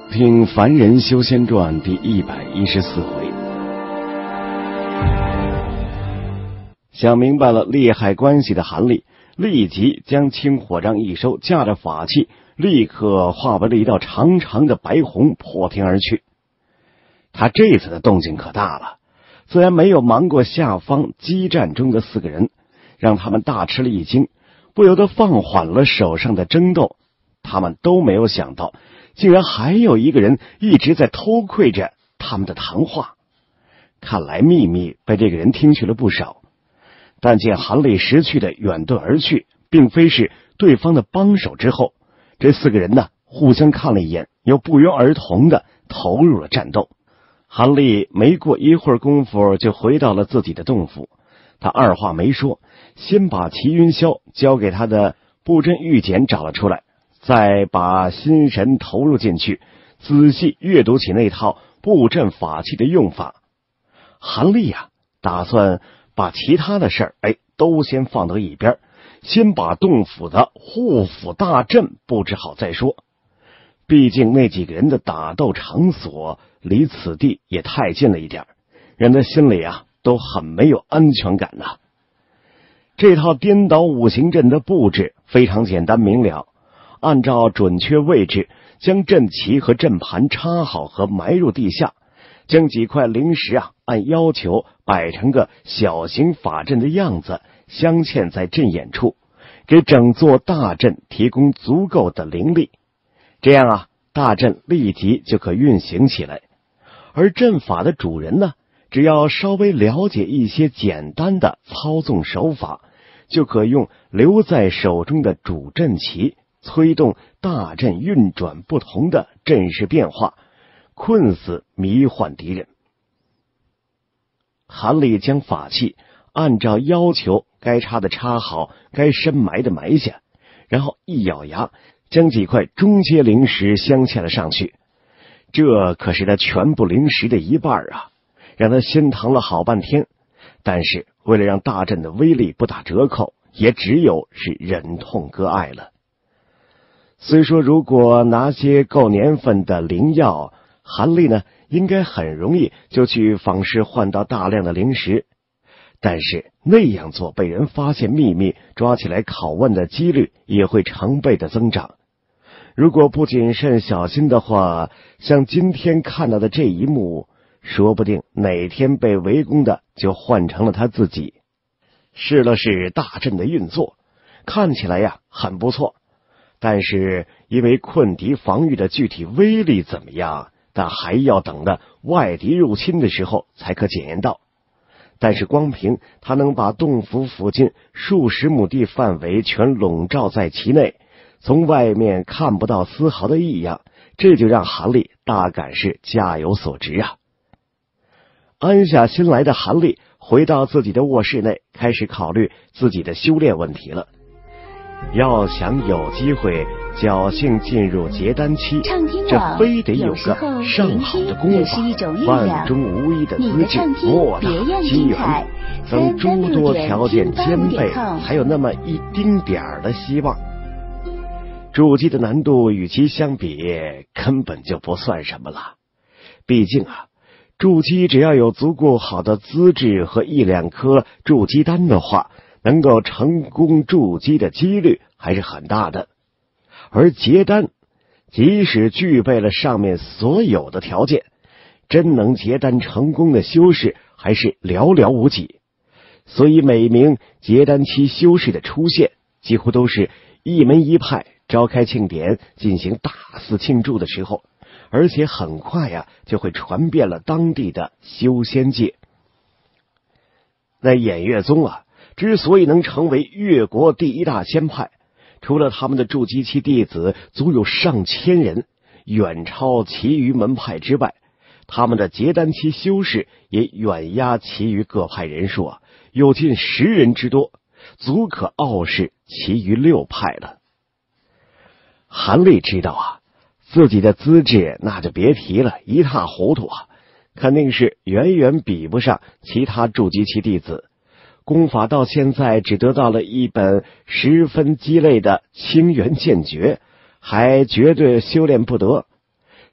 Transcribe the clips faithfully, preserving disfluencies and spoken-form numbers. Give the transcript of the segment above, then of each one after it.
听《凡人修仙传》第一百一十四回。想明白了利害关系的韩立，立即将青火杖一收，驾着法器，立刻化为了一道长长的白虹，破天而去。他这次的动静可大了，自然没有瞒过下方激战中的四个人，让他们大吃了一惊，不由得放缓了手上的争斗。他们都没有想到，竟然还有一个人一直在偷窥着他们的谈话。看来秘密被这个人听去了不少。但见韩立识趣的远遁而去，并非是对方的帮手之后，这四个人呢互相看了一眼，又不约而同的投入了战斗。韩立没过一会儿功夫就回到了自己的洞府，他二话没说，先把齐云霄交给他的布阵玉简找了出来，再把心神投入进去，仔细阅读起那套布阵法器的用法。韩立啊，打算把其他的事儿哎都先放到一边，先把洞府的护府大阵布置好再说。毕竟那几个人的打斗场所离此地也太近了一点，让他心里啊都很没有安全感呐、啊。这套颠倒五行阵的布置非常简单明了，按照准确位置将阵旗和阵盘插好和埋入地下，将几块灵石啊按要求摆成个小型法阵的样子，镶嵌在阵眼处，给整座大阵提供足够的灵力。这样啊，大阵立即就可运行起来。而阵法的主人呢，只要稍微了解一些简单的操纵手法，就可用留在手中的主阵旗催动大阵运转不同的阵势变化，困死迷幻敌人。韩立将法器按照要求该插的插好，该深埋的埋下，然后一咬牙将几块中阶灵石镶嵌了上去。这可是他全部灵石的一半啊，让他心疼了好半天。但是为了让大阵的威力不打折扣，也只有是忍痛割爱了。虽说如果拿些够年份的灵药，韩立呢应该很容易就去坊市换到大量的灵石，但是那样做被人发现秘密，抓起来拷问的几率也会成倍的增长。如果不谨慎小心的话，像今天看到的这一幕，说不定哪天被围攻的就换成了他自己。试了试大阵的运作，看起来呀很不错，但是因为困敌防御的具体威力怎么样，但还要等到外敌入侵的时候才可检验到。但是光凭他能把洞府附近数十亩地范围全笼罩在其内，从外面看不到丝毫的异样，这就让韩立大感是价有所值啊。安下心来的韩立回到自己的卧室内，开始考虑自己的修炼问题了。要想有机会侥幸进入结丹期，这非得有个上好的功法，万中无一的资质，莫大机缘，等诸多条件兼备，还有那么一丁点儿的希望。筑基的难度与其相比根本就不算什么了，毕竟啊，筑基只要有足够好的资质和一两颗筑基丹的话，能够成功筑基的几率还是很大的。而结丹即使具备了上面所有的条件，真能结丹成功的修士还是寥寥无几。所以每名结丹期修士的出现，几乎都是一门一派召开庆典进行大肆庆祝的时候，而且很快呀就会传遍了当地的修仙界。那偃月宗啊，之所以能成为越国第一大仙派，除了他们的筑基期弟子足有上千人，远超其余门派之外，他们的结丹期修士也远压其余各派人数啊，有近十人之多，足可傲视其余六派了。韩立知道啊，自己的资质那就别提了，一塌糊涂啊，肯定是远远比不上其他筑基期弟子。功法到现在只得到了一本十分鸡肋的清源剑诀，还绝对修炼不得。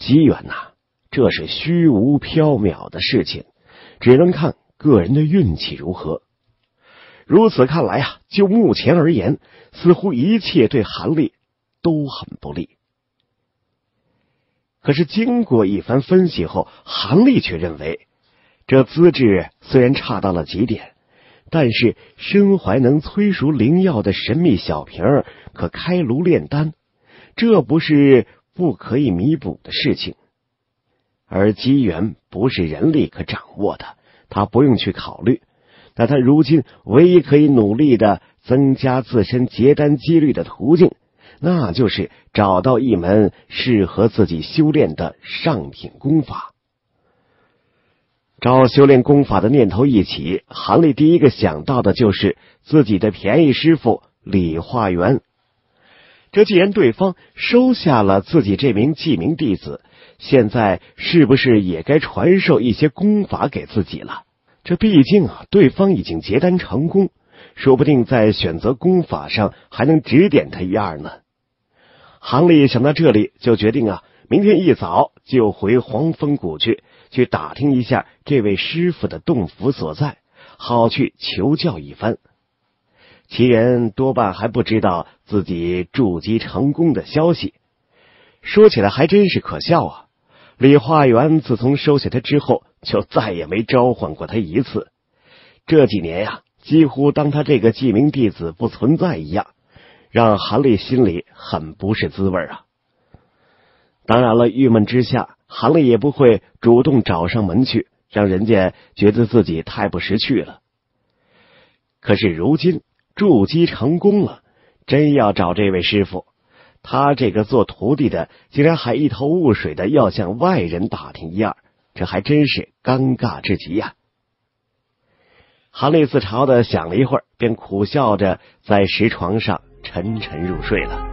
机缘呐、啊，这是虚无缥缈的事情，只能看个人的运气如何。如此看来啊，就目前而言，似乎一切对韩立都很不利。可是经过一番分析后，韩立却认为，这资质虽然差到了极点，但是身怀能催熟灵药的神秘小瓶儿可开炉炼丹，这不是不可以弥补的事情。而机缘不是人力可掌握的，他不用去考虑。那他如今唯一可以努力的增加自身结丹几率的途径，那就是找到一门适合自己修炼的上品功法。照修炼功法的念头一起，韩立第一个想到的就是自己的便宜师傅李化元。这既然对方收下了自己这名记名弟子，现在是不是也该传授一些功法给自己了？这毕竟啊，对方已经结丹成功，说不定在选择功法上还能指点他一二呢。韩立想到这里，就决定啊，明天一早就回黄风谷去，去打听一下这位师傅的洞府所在，好去求教一番。其人多半还不知道自己筑基成功的消息。说起来还真是可笑啊，李化元自从收下他之后，就再也没召唤过他一次。这几年呀、啊，几乎当他这个记名弟子不存在一样，让韩立心里很不是滋味啊。当然了，郁闷之下，韩立也不会主动找上门去，让人家觉得自己太不识趣了。可是如今筑基成功了，真要找这位师傅，他这个做徒弟的竟然还一头雾水的要向外人打听一二，这还真是尴尬至极呀、啊。韩立自嘲的想了一会儿，便苦笑着在石床上沉沉入睡了。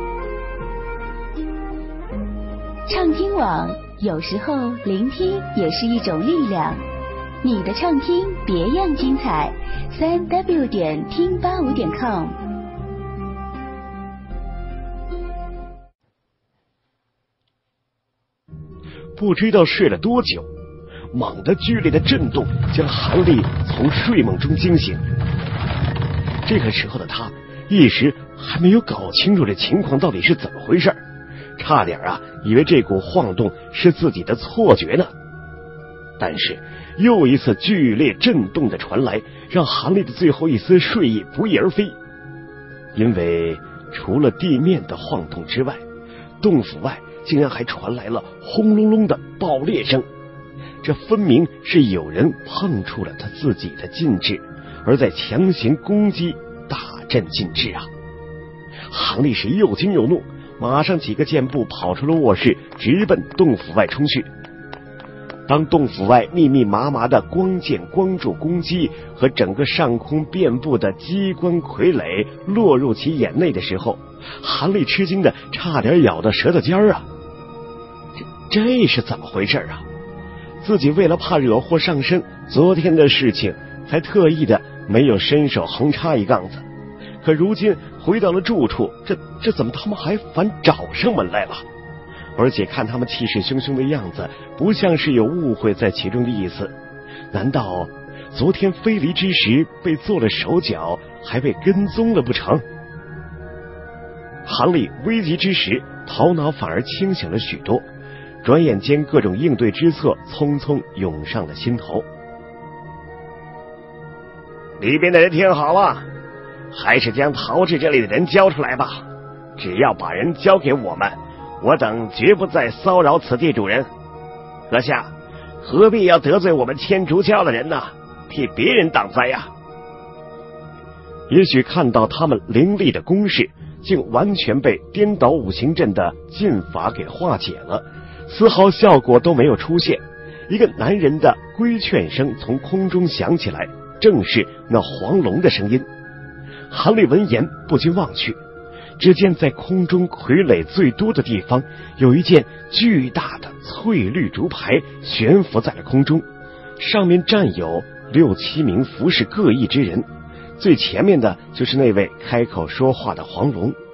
畅听网，有时候聆听也是一种力量。你的畅听别样精彩，三 w 点听八五点 com。 不知道睡了多久，猛地剧烈的震动将韩立从睡梦中惊醒。这个时候的他一时还没有搞清楚这情况到底是怎么回事，差点啊以为这股晃动是自己的错觉呢。但是又一次剧烈震动的传来，让韩立的最后一丝睡意不翼而飞。因为除了地面的晃动之外，洞府外竟然还传来了轰隆隆的爆裂声，这分明是有人碰触了他自己的禁制，而在强行攻击大阵禁制啊！韩立是又惊又怒，马上几个箭步跑出了卧室，直奔洞府外冲去。当洞府外密密麻麻的光剑光柱攻击和整个上空遍布的机关傀儡落入其眼内的时候，韩立吃惊的差点咬到舌头尖儿啊！这这是怎么回事啊？自己为了怕惹祸上身，昨天的事情才特意的没有伸手横插一杠子，可如今回到了住处，这这怎么他们还反找上门来了？而且看他们气势汹汹的样子，不像是有误会在其中的意思。难道昨天飞离之时被做了手脚，还被跟踪了不成？韩立危急之时，头脑反而清醒了许多，转眼间各种应对之策匆匆涌上了心头。里边的人听好了，还是将陶治这里的人交出来吧。只要把人交给我们，我等绝不再骚扰此地主人。阁下何必要得罪我们天竺教的人呢？替别人挡灾呀！也许看到他们凌厉的攻势，竟完全被颠倒五行阵的禁法给化解了，丝毫效果都没有出现。一个男人的规劝声从空中响起来，正是那黄龙的声音。韩立闻言不禁望去，只见在空中傀儡最多的地方，有一件巨大的翠绿竹牌悬浮在了空中，上面站有六七名服饰各异之人，最前面的就是那位开口说话的黄龙，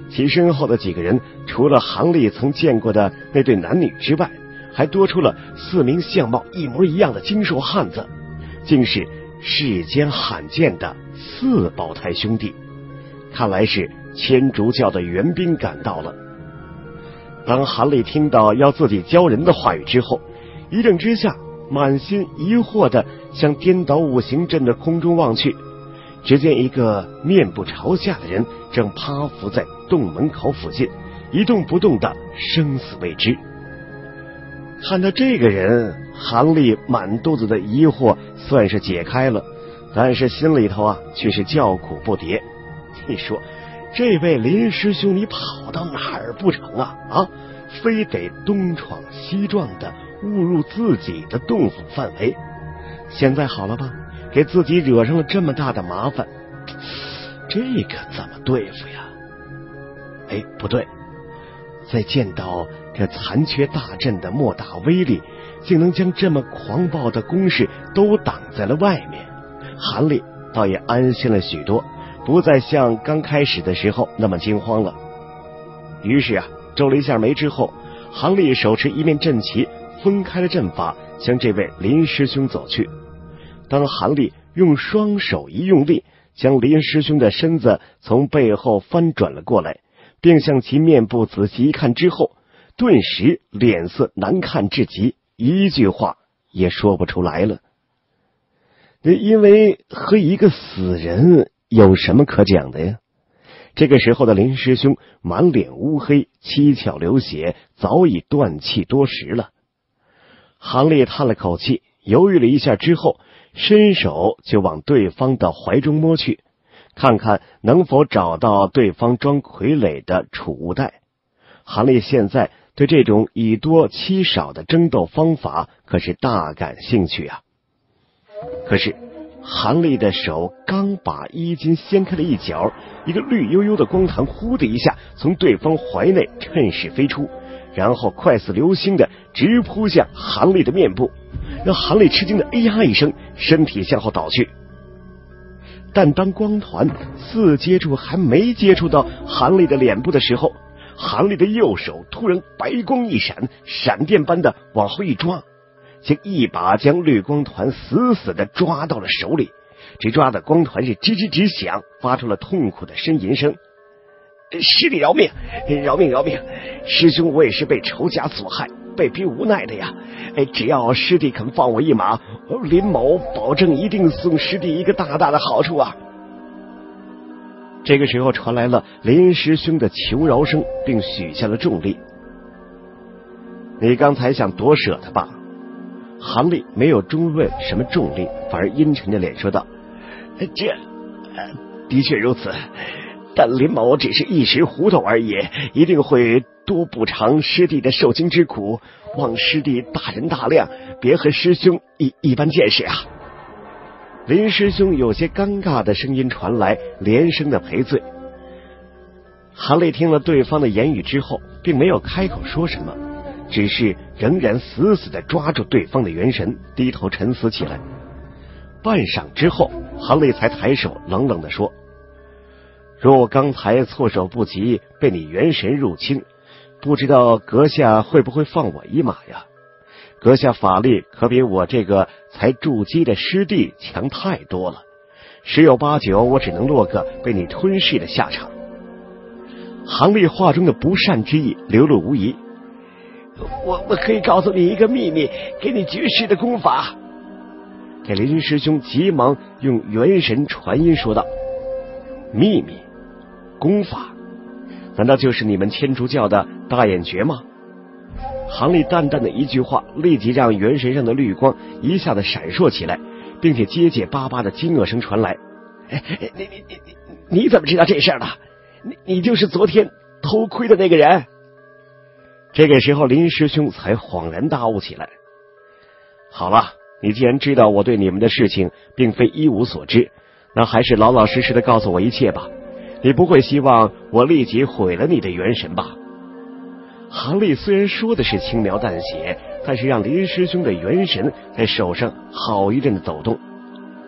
其身后的几个人除了韩立曾见过的那对男女之外，还多出了四名相貌一模一样的精瘦汉子，竟是世间罕见的四胞胎兄弟。看来是千竺教的援兵赶到了。当韩立听到要自己教人的话语之后，一怔之下，满心疑惑地向颠倒五行阵的空中望去，只见一个面部朝下的人正趴伏在洞门口附近，一动不动的生死未知。看到这个人，韩立满肚子的疑惑算是解开了，但是心里头啊却是叫苦不迭。你说这位林师兄，你跑到哪儿不成啊？啊，非得东闯西撞的误入自己的洞府范围。现在好了吧，给自己惹上了这么大的麻烦，这个怎么对付呀？哎，不对，在见到这残缺大阵的莫大威力，竟能将这么狂暴的攻势都挡在了外面，韩立倒也安心了许多，不再像刚开始的时候那么惊慌了。于是啊，皱了一下眉之后，韩立手持一面阵旗，分开了阵法，向这位林师兄走去。当韩立用双手一用力，将林师兄的身子从背后翻转了过来，并向其面部仔细一看之后，顿时脸色难看至极，一句话也说不出来了。因为和一个死人有什么可讲的呀？这个时候的林师兄满脸乌黑，七窍流血，早已断气多时了。韩立叹了口气，犹豫了一下之后，伸手就往对方的怀中摸去，看看能否找到对方装傀儡的储物袋。韩立现在对这种以多欺少的争斗方法可是大感兴趣啊。可是韩立的手刚把衣襟掀开了一角，一个绿油油的光弹呼的一下从对方怀内趁势飞出，然后快似流星的直扑向韩立的面部，让韩立吃惊的哎呀一声，身体向后倒去。但当光团似接触还没接触到韩立的脸部的时候，韩立的右手突然白光一闪，闪电般的往后一抓，竟一把将绿光团死死的抓到了手里，只抓的光团是吱吱直响，发出了痛苦的呻吟声。师弟饶命，饶命饶命！师兄我也是被仇家所害，被逼无奈的呀！只要师弟肯放我一马，林某保证一定送师弟一个大大的好处啊！这个时候传来了林师兄的求饶声，并许下了重力。你刚才想夺舍他吧？韩立没有追问什么重力，反而阴沉着脸说道：这、呃、的确如此，但林某只是一时糊涂而已，一定会多补偿师弟的受惊之苦，望师弟大人大量，别和师兄一一般见识啊！林师兄有些尴尬的声音传来，连声的赔罪。韩立听了对方的言语之后，并没有开口说什么，只是仍然死死地抓住对方的元神，低头沉思起来。半晌之后，韩立才抬手冷冷地说：若我刚才措手不及，被你元神入侵，不知道阁下会不会放我一马呀？阁下法力可比我这个才筑基的师弟强太多了，十有八九我只能落个被你吞噬的下场。韩立话中的不善之意流露无遗。我我可以告诉你一个秘密，给你绝世的功法。这林师兄急忙用元神传音说道：秘密？功法？难道就是你们天竺教的大眼诀吗？韩立淡淡的一句话，立即让元神上的绿光一下子闪烁起来，并且结结巴巴的惊愕声传来：哎，你你你你你怎么知道这事儿的？你你就是昨天偷窥的那个人？这个时候林师兄才恍然大悟起来。好了，你既然知道我对你们的事情并非一无所知，那还是老老实实的告诉我一切吧。你不会希望我立即毁了你的元神吧？韩立虽然说的是轻描淡写，但是让林师兄的元神在手上好一阵的走动。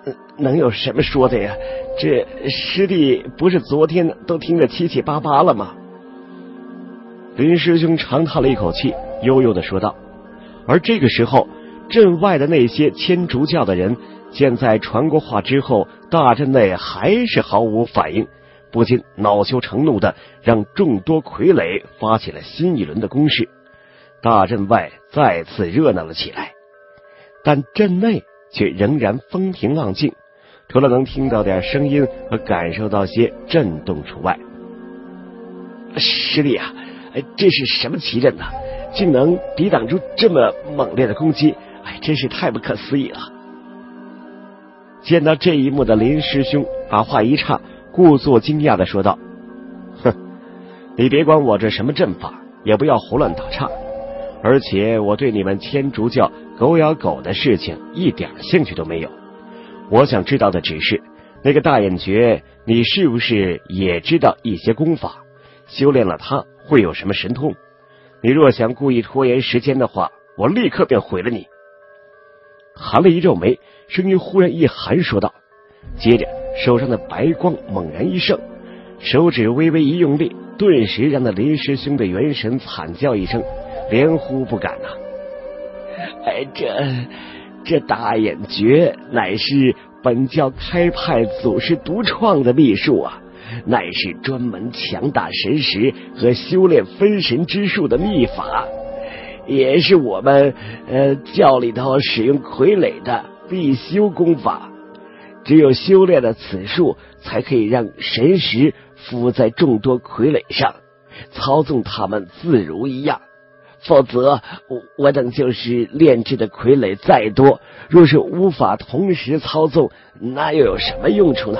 能有什么说的呀？这师弟不是昨天都听得七七八八了吗？林师兄长叹了一口气，悠悠地说道。而这个时候，镇外的那些天竺教的人见在传过话之后，大阵内还是毫无反应，不禁恼羞成怒的让众多傀儡发起了新一轮的攻势。大阵外再次热闹了起来，但阵内却仍然风平浪静，除了能听到点声音和感受到些震动除外。师弟啊，这是什么奇阵呢？竟能抵挡住这么猛烈的攻击，哎，真是太不可思议了。见到这一幕的林师兄把话一岔，故作惊讶地说道：哼，你别管我这什么阵法，也不要胡乱打岔，而且我对你们天竺教狗咬狗的事情一点兴趣都没有。我想知道的只是，那个大眼诀，你是不是也知道一些功法？修炼了它会有什么神通？你若想故意拖延时间的话，我立刻便毁了你。韩立一皱眉，声音忽然一寒说道，接着手上的白光猛然一盛，手指微微一用力，顿时让那林师兄的元神惨叫一声，连呼不敢呐、啊。哎，这这大眼诀乃是本教开派祖师独创的秘术啊，乃是专门强大神识和修炼分神之术的秘法，也是我们呃教里头使用傀儡的必修功法。只有修炼了此术，才可以让神识附在众多傀儡上，操纵他们自如一样。否则我我等就是炼制的傀儡再多，若是无法同时操纵，那又有什么用处呢？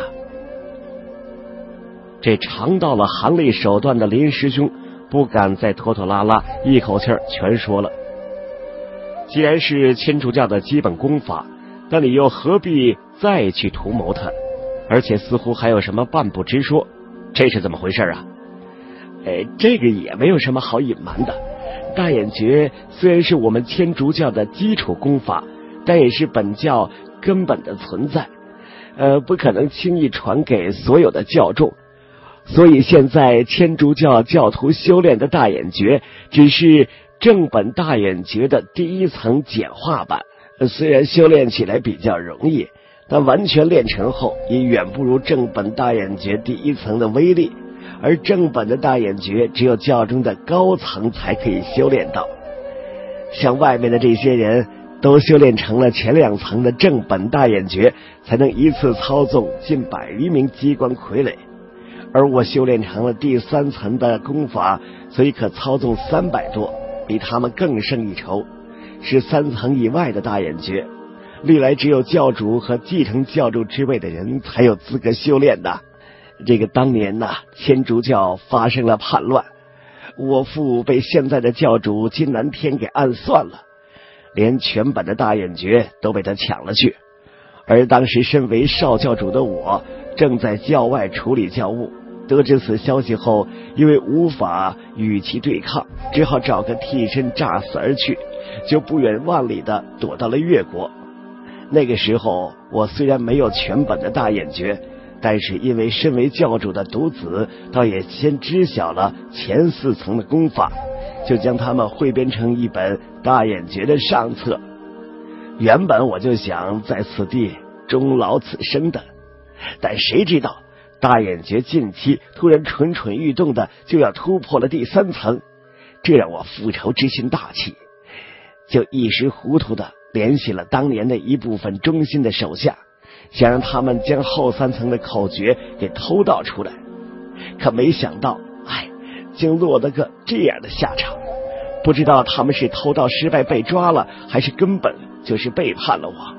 这尝到了韩立手段的林师兄不敢再拖拖拉拉，一口气儿全说了。既然是天竺教的基本功法，那你又何必再去图谋它？而且似乎还有什么半不知说，这是怎么回事啊？哎，这个也没有什么好隐瞒的。大眼诀虽然是我们天竺教的基础功法，但也是本教根本的存在，呃，不可能轻易传给所有的教众。所以现在天竺教教徒修炼的大眼诀，只是正本大眼诀的第一层简化版。虽然修炼起来比较容易，但完全练成后，也远不如正本大眼诀第一层的威力。而正本的大眼诀只有教中的高层才可以修炼到，像外面的这些人都修炼成了前两层的正本大眼诀，才能一次操纵近百余名机关傀儡，而我修炼成了第三层的功法，所以可操纵三百多，比他们更胜一筹，是三层以外的大眼诀，历来只有教主和继承教主之位的人才有资格修炼的。这个当年呐、啊，天竺教发生了叛乱，我父被现在的教主金南天给暗算了，连全本的大眼诀都被他抢了去。而当时身为少教主的我，正在教外处理教务，得知此消息后，因为无法与其对抗，只好找个替身诈死而去，就不远万里的躲到了越国。那个时候，我虽然没有全本的大眼诀，但是因为身为教主的独子，倒也先知晓了前四层的功法，就将它们汇编成一本大眼诀的上册。原本我就想在此地终老此生的，但谁知道大眼诀近期突然蠢蠢欲动的就要突破了第三层，这让我复仇之心大起，就一时糊涂的联系了当年的一部分忠心的手下，想让他们将后三层的口诀给偷盗出来，可没想到，哎，竟落得个这样的下场。不知道他们是偷盗失败被抓了，还是根本就是背叛了我。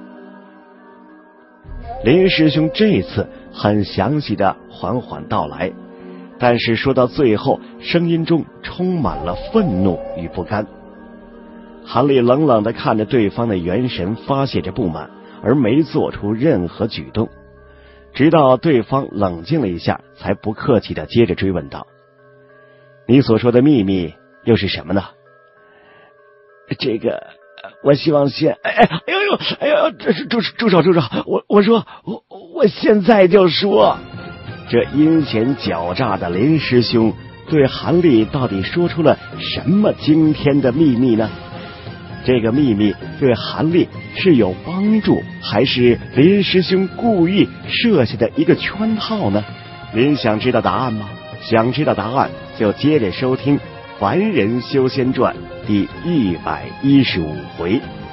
林师兄这次很详细的缓缓道来，但是说到最后，声音中充满了愤怒与不甘。韩立冷冷的看着对方的元神，发泄着不满，而没做出任何举动，直到对方冷静了一下，才不客气的接着追问道：你所说的秘密又是什么呢？这个我希望现哎哎哎呦呦哎呦，这是住住手住手！我我说我我现在就说。这阴险狡诈的林师兄对韩立到底说出了什么惊天的秘密呢？这个秘密对韩立是有帮助，还是林师兄故意设下的一个圈套呢？您想知道答案吗？想知道答案就接着收听《凡人修仙传》第一百一十五回。